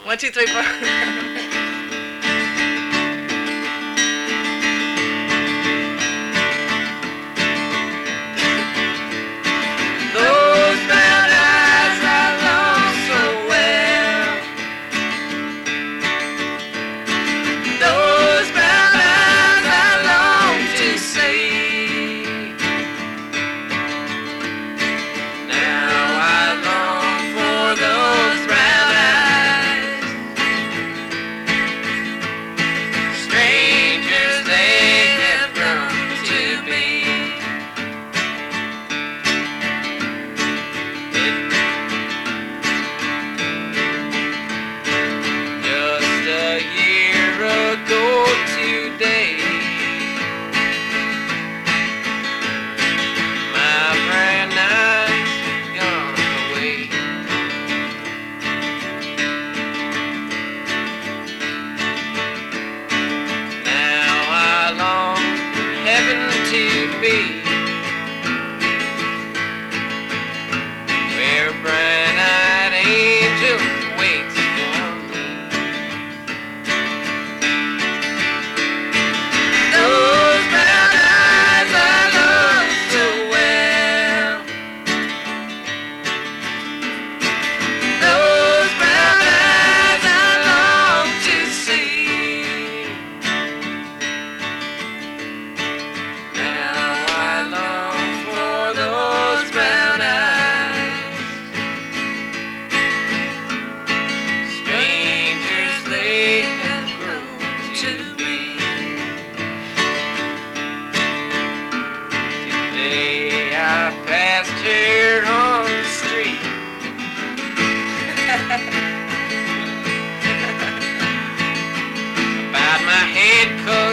One, two, three, four. Those brown eyes I long so well. Those brown eyes I long to see. Now I long for those brown eyes. Strangers they have grown to be. Just a year ago today, my brown eyes gone away. Now I long for heaven to be, where bright-eyed angel waits for me. Those brown eyes I love so well. Those brown eyes I long to see. Now I long for those brown eyes. Strangers they have grown to be. Today I passed her on the street. Bowed my head 'cause